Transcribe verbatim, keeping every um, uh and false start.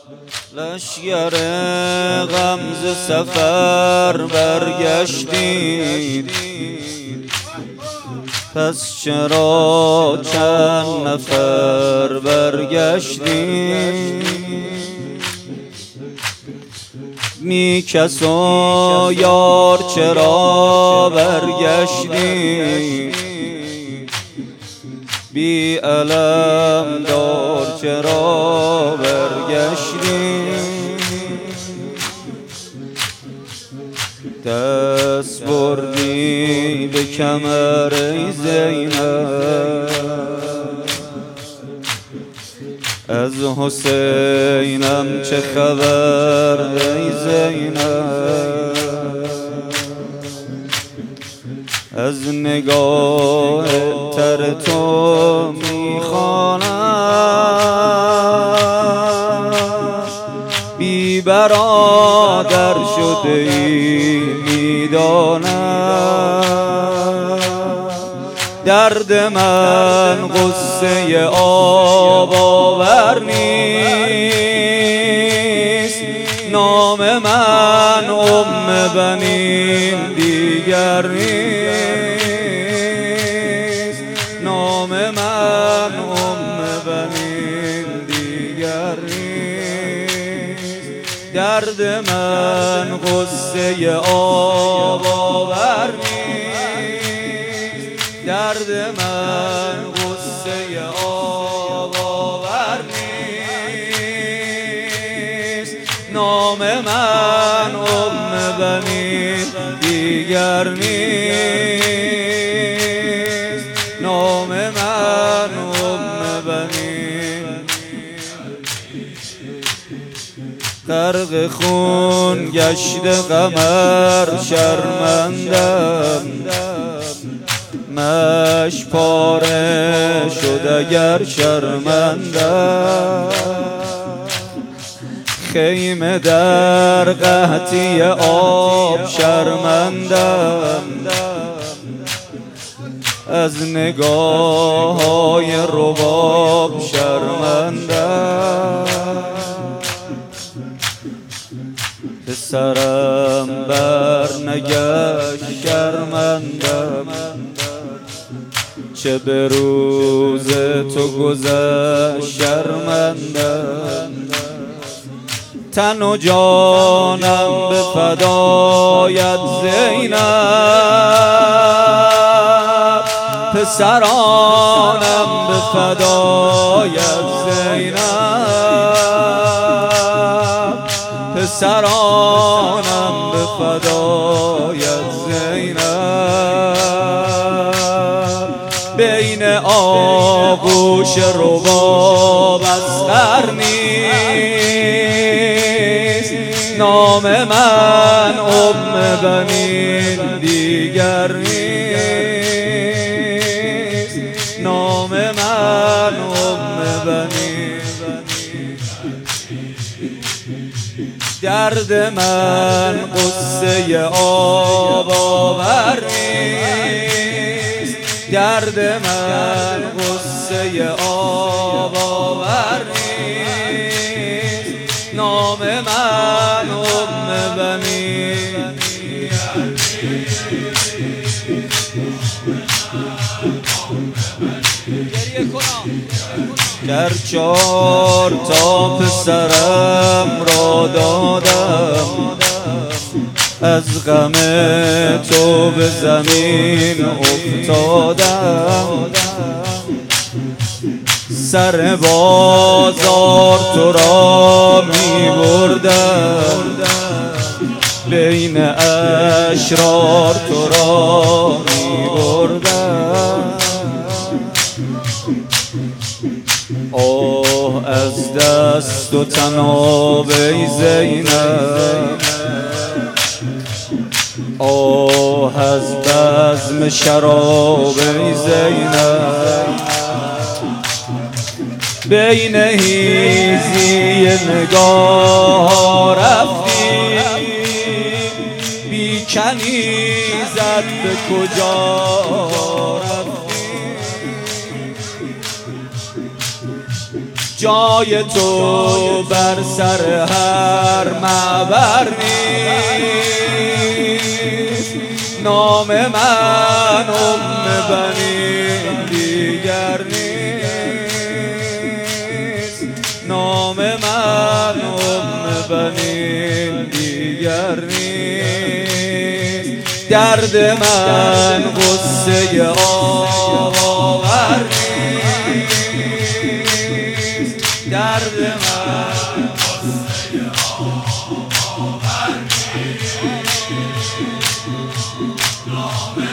لشگر غمز سفر برگشتید، پس چرا چند نفر برگشتید؟ می کس و یار چرا برگشتید؟ بی علم دار چرا برگشتید؟ دست بردی به کمر ای زینب، از حسینم چه خبر ای زینب؟ از نگاه تر تو میخوانم، بی برادر شده ای میدانم. درد من غصه آب آور نیست، نام من ام بنین دیگر نیست، نام من ام بنین دیگر نیست. درد من غصه آب آور نیست، درد من غصه آب آور نیست، نام من ام بنین دیگر نیست، نام من ام بنین. غرق خون گشت قمر شرمندم، مش پاره شد اگر شرمندم. خیمه در قحطی آب شرمندم، از نگاه های رباب شرمندم. پسرم بر نگشت شرمندم، چه به روز تو گذشت شرمندم. تن و جانم به فدایت زینب، پسرانم به فدایت زینب، پسرانم به فدایت زینب. بین آغوش رباب اصغر نیست، نام من ام بنین دیگر نیست، نام من ام بنین. درد من غصه آب آور نیست، درد من غصه آب آور نیست، نام من ام بنین. گر چار تا پسرم را دادم، از غم تو به زمین افتادم. سر بازار تو را می بردم، بین اشرار تو را می بردم. آه از دست و تناب ای زینب، آه از بزم شراب ای زینب. بین هیزی نگاه رفتی، بی کنیزت به کجا رفتی؟ جای تو بر سر هر معبر نیست. نام من ام بنی دیگر نیست. نام من ام بنی دیگر نیست. درد من غصه آور نیست. درد من غصه آور نیست.